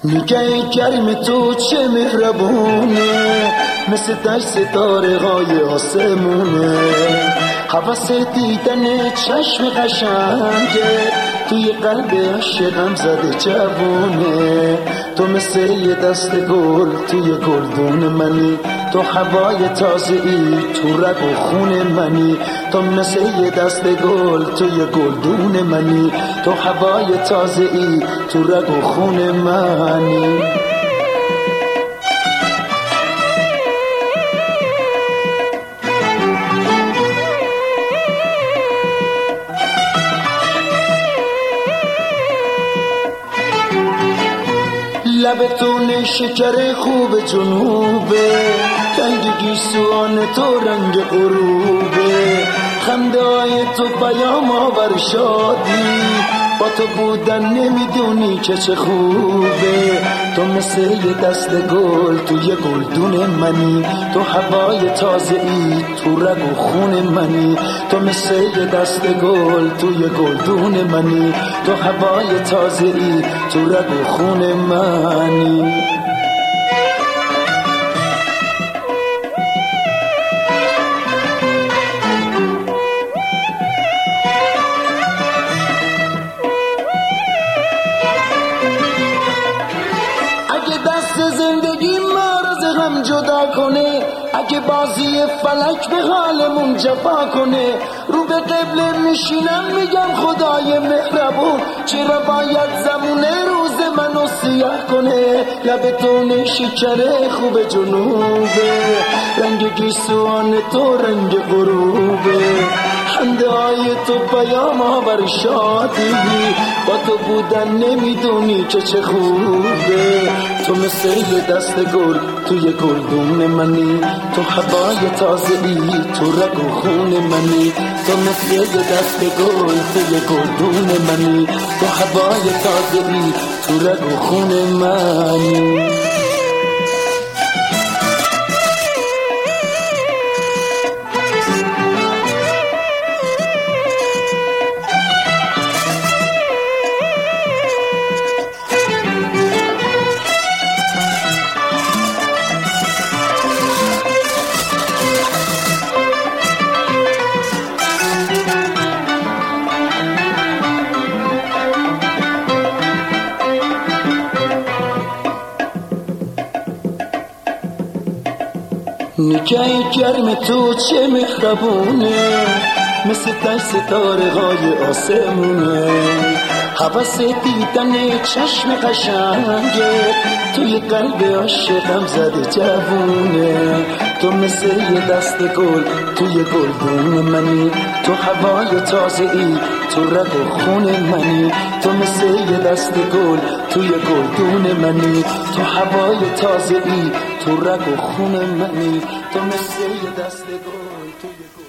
نگه گرم تو چه مهربونه، مثل دشت ستاره های آسمونه. حوث دیدن چشم قشنگه، توی قلب عاشقم زده جوونه. تو مثل یه دست گل توی گلدون منی، تو هوای تازه‌ای تو رگ و خون منی. تو مثل یه دست گل توی گلدون منی، تو هوای تازه‌ای تو رگ و خون منی. لبتون شکر خوب جنوبه، رنگ گیسوان تو رنگ غروبه. خنده های تو پیام آور شادی، با تو بودن نمیدونی که چه خوبه. تو مثل یه دست گل توی گلدون منی، تو هوای تازه‌ای تو رگ و خون منی. تو مثل یه دست گل توی گلدون منی، تو هوای تازه‌ای تو رگ و خون منی. زندگی ما را ز هم جدا کنه، اگه بازی فلک به حالمون جفا کنه، رو به قبله میشینم میگم خدای مهربون، چرا باید زمونه روز منو سیاه کنه. لبتون شکر خوب جنوبه، رنگ گیسوان تو رنگ غروبه. خنده های تو پیام آور شادی، با تو بودن نمیدونی که چه خوبه. تو مثل یه دست گل توی گلدون منی، تو هوای تازه‌ای تو رگ و خون منی. تو مثل یه دست گل توی گلدون منی، تو هوای تازه‌ای تو رگ و خون منی. نگه گرم تو چه مهربونه، مثل دشت ستاره های آسمونه. حوث دیدن چشم قشنگه، توی قلب عاشقم زده جوونه. تو مثل یه دست گل توی گلدون منی، تو هوای تازه‌ای تو رگ و خون منی. تو مثل یه دست گل توی گلدون منی، تو هوای تازه‌ای تو رگ و خون منی. تو مثل یه دست گل توی